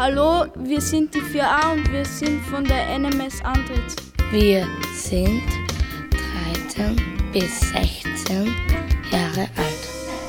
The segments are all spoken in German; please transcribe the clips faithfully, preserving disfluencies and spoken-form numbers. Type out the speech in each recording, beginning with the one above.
Hallo, wir sind die vier a und wir sind von der N M S Antritts. Wir sind dreizehn bis sechzehn Jahre alt.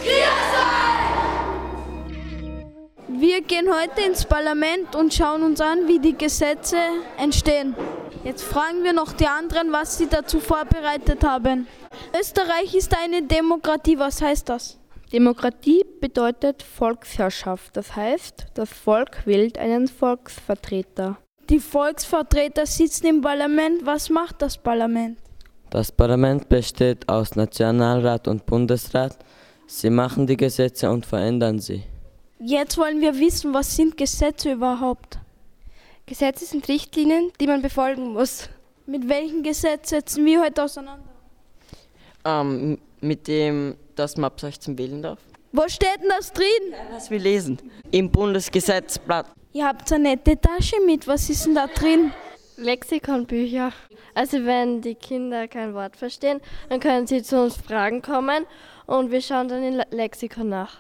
Wir gehen heute ins Parlament und schauen uns an, wie die Gesetze entstehen. Jetzt fragen wir noch die anderen, was sie dazu vorbereitet haben. Österreich ist eine Demokratie, was heißt das? Demokratie bedeutet Volksherrschaft, das heißt, das Volk wählt einen Volksvertreter. Die Volksvertreter sitzen im Parlament. Was macht das Parlament? Das Parlament besteht aus Nationalrat und Bundesrat. Sie machen die Gesetze und verändern sie. Jetzt wollen wir wissen, was sind Gesetze überhaupt? Gesetze sind Richtlinien, die man befolgen muss. Mit welchem Gesetz setzen wir heute auseinander? Ähm, mit dem, dass man ab sechzehn wählen darf. Wo steht denn das drin? Was wir lesen. Im Bundesgesetzblatt. Ihr habt eine nette Tasche mit. Was ist denn da drin? Lexikonbücher. Also wenn die Kinder kein Wort verstehen, dann können sie zu uns Fragen kommen und wir schauen dann im Lexikon nach.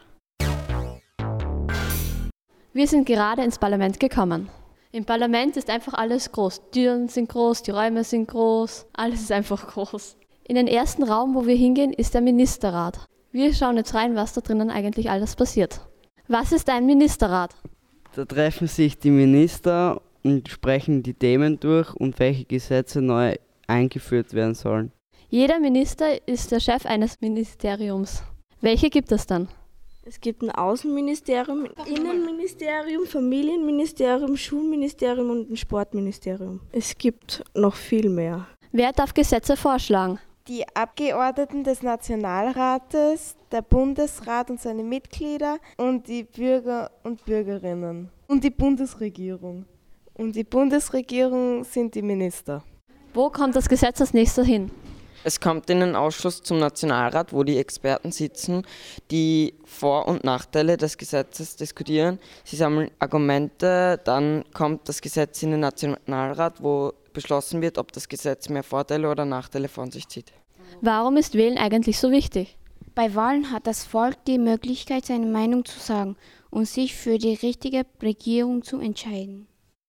Wir sind gerade ins Parlament gekommen. Im Parlament ist einfach alles groß. Die Türen sind groß, die Räume sind groß, alles ist einfach groß. In den ersten Raum, wo wir hingehen, ist der Ministerrat. Wir schauen jetzt rein, was da drinnen eigentlich alles passiert. Was ist ein Ministerrat? Da treffen sich die Minister und sprechen die Themen durch und welche Gesetze neu eingeführt werden sollen. Jeder Minister ist der Chef eines Ministeriums. Welche gibt es dann? Es gibt ein Außenministerium, ein Innenministerium, Familienministerium, Schulministerium und ein Sportministerium. Es gibt noch viel mehr. Wer darf Gesetze vorschlagen? Die Abgeordneten des Nationalrates, der Bundesrat und seine Mitglieder und die Bürger und Bürgerinnen und die Bundesregierung. Und die Bundesregierung sind die Minister. Wo kommt das Gesetz als nächstes hin? Es kommt in den Ausschuss zum Nationalrat, wo die Experten sitzen, die Vor- und Nachteile des Gesetzes diskutieren. Sie sammeln Argumente, dann kommt das Gesetz in den Nationalrat, wo beschlossen wird, ob das Gesetz mehr Vorteile oder Nachteile von sich zieht. Warum ist Wählen eigentlich so wichtig? Bei Wahlen hat das Volk die Möglichkeit, seine Meinung zu sagen und sich für die richtige Regierung zu entscheiden.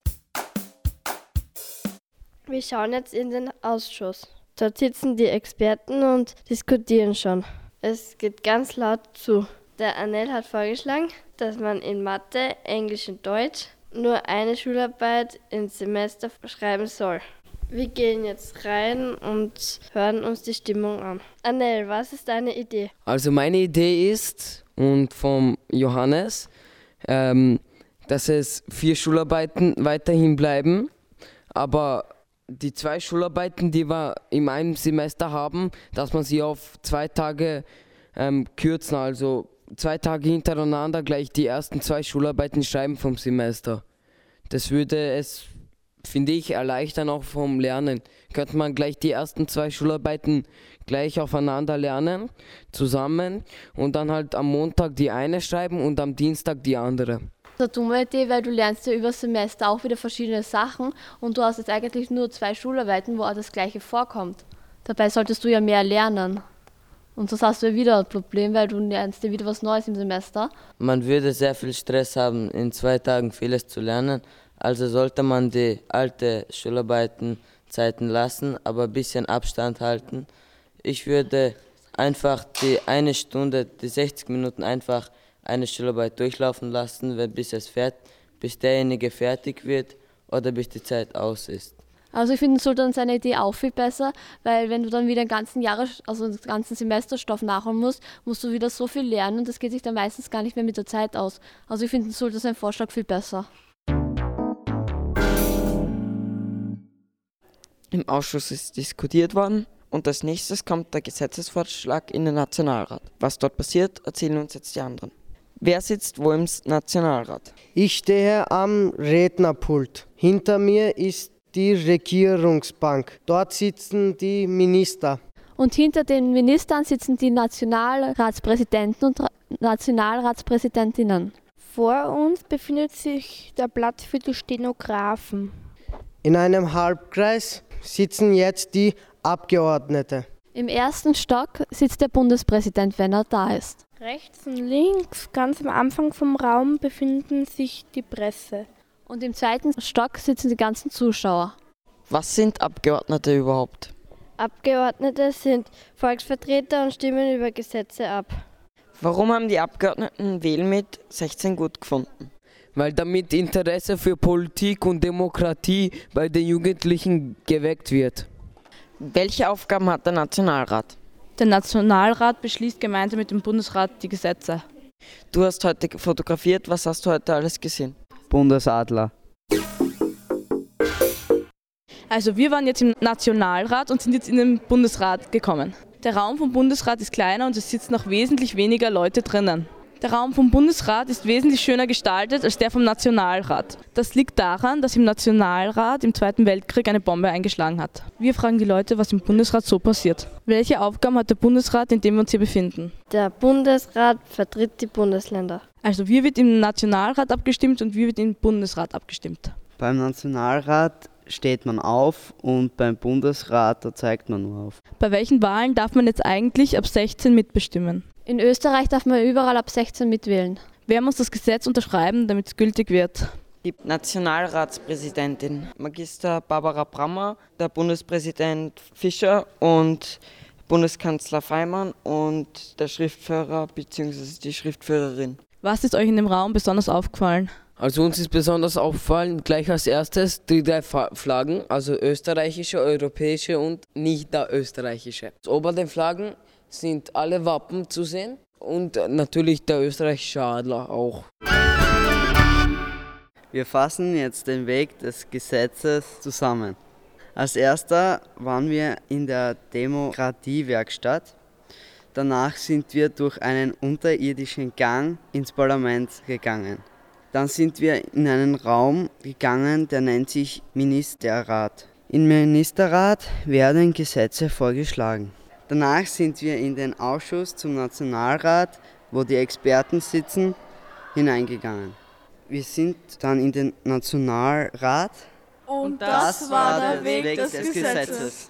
Wir schauen jetzt in den Ausschuss. Dort sitzen die Experten und diskutieren schon. Es geht ganz laut zu. Der Anel hat vorgeschlagen, dass man in Mathe, Englisch und Deutsch nur eine Schularbeit ins Semester schreiben soll. Wir gehen jetzt rein und hören uns die Stimmung an. Anel, was ist deine Idee? Also meine Idee ist, und vom Johannes, ähm, dass es vier Schularbeiten weiterhin bleiben, aber die zwei Schularbeiten, die wir in einem Semester haben, dass man sie auf zwei Tage ähm, kürzen, also zwei Tage hintereinander gleich die ersten zwei Schularbeiten schreiben vom Semester. Das würde es, finde ich, erleichtern auch vom Lernen. Könnte man gleich die ersten zwei Schularbeiten gleich aufeinander lernen, zusammen und dann halt am Montag die eine schreiben und am Dienstag die andere. Das ist eine dumme Idee, weil du lernst ja über das Semester auch wieder verschiedene Sachen und du hast jetzt eigentlich nur zwei Schularbeiten, wo auch das Gleiche vorkommt. Dabei solltest du ja mehr lernen. Und das hast du ja wieder ein Problem, weil du lernst ja wieder was Neues im Semester. Man würde sehr viel Stress haben, in zwei Tagen vieles zu lernen. Also sollte man die alte Schularbeitenzeiten lassen, aber ein bisschen Abstand halten. Ich würde einfach die eine Stunde, die sechzig Minuten einfach eine Schularbeit durchlaufen lassen, bis es fertig, bis derjenige fertig wird oder bis die Zeit aus ist. Also ich finde Sultan seine Idee auch viel besser, weil wenn du dann wieder den ganzen Jahres, also den ganzen Semesterstoff nachholen musst, musst du wieder so viel lernen und das geht sich dann meistens gar nicht mehr mit der Zeit aus. Also ich finde Sultan seinen Vorschlag viel besser. Im Ausschuss ist diskutiert worden und als nächstes kommt der Gesetzesvorschlag in den Nationalrat. Was dort passiert, erzählen uns jetzt die anderen. Wer sitzt wo im Nationalrat? Ich stehe am Rednerpult. Hinter mir ist die Regierungsbank. Dort sitzen die Minister. Und hinter den Ministern sitzen die Nationalratspräsidenten und Nationalratspräsidentinnen. Vor uns befindet sich der Platz für die Stenografen. In einem Halbkreis sitzen jetzt die Abgeordneten. Im ersten Stock sitzt der Bundespräsident, wenn er da ist. Rechts und links, ganz am Anfang vom Raum, befinden sich die Presse. Und im zweiten Stock sitzen die ganzen Zuschauer. Was sind Abgeordnete überhaupt? Abgeordnete sind Volksvertreter und stimmen über Gesetze ab. Warum haben die Abgeordneten Wählen mit sechzehn gut gefunden? Weil damit Interesse für Politik und Demokratie bei den Jugendlichen geweckt wird. Welche Aufgaben hat der Nationalrat? Der Nationalrat beschließt gemeinsam mit dem Bundesrat die Gesetze. Du hast heute fotografiert, was hast du heute alles gesehen? Bundesadler. Also wir waren jetzt im Nationalrat und sind jetzt in den Bundesrat gekommen. Der Raum vom Bundesrat ist kleiner und es sitzen noch wesentlich weniger Leute drinnen. Der Raum vom Bundesrat ist wesentlich schöner gestaltet als der vom Nationalrat. Das liegt daran, dass im Nationalrat im Zweiten Weltkrieg eine Bombe eingeschlagen hat. Wir fragen die Leute, was im Bundesrat so passiert. Welche Aufgaben hat der Bundesrat, in dem wir uns hier befinden? Der Bundesrat vertritt die Bundesländer. Also wir wird im Nationalrat abgestimmt und wir wird im Bundesrat abgestimmt. Beim Nationalrat steht man auf und beim Bundesrat, da zeigt man nur auf. Bei welchen Wahlen darf man jetzt eigentlich ab sechzehn mitbestimmen? In Österreich darf man überall ab sechzehn mitwählen. Wer muss das Gesetz unterschreiben, damit es gültig wird? Die Nationalratspräsidentin Magister Barbara Brammer, der Bundespräsident Fischer und Bundeskanzler Faymann und der Schriftführer bzw. die Schriftführerin. Was ist euch in dem Raum besonders aufgefallen? Also uns ist besonders aufgefallen, gleich als erstes die drei Flaggen, also österreichische, europäische und nicht der österreichische. Ober den Flaggen sind alle Wappen zu sehen und natürlich der österreichische Adler auch. Wir fassen jetzt den Weg des Gesetzes zusammen. Als erster waren wir in der Demokratiewerkstatt. Danach sind wir durch einen unterirdischen Gang ins Parlament gegangen. Dann sind wir in einen Raum gegangen, der nennt sich Ministerrat. Im Ministerrat werden Gesetze vorgeschlagen. Danach sind wir in den Ausschuss zum Nationalrat, wo die Experten sitzen, hineingegangen. Wir sind dann in den Nationalrat. Und das, das war der Weg, Weg des, des Gesetzes. Gesetzes.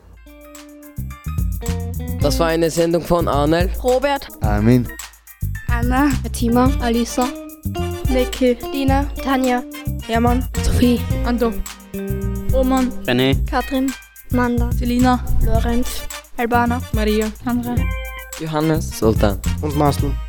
Das war eine Sendung von Arnel, Robert, Armin, Anna, Fatima, Alisa, Niki, Dina, Tanja, Hermann, Sophie, Ando, Roman, René, Katrin, Manda, Selina, Lorenz, Albana, Maria, Andre, Johannes, Sultan und Maslen.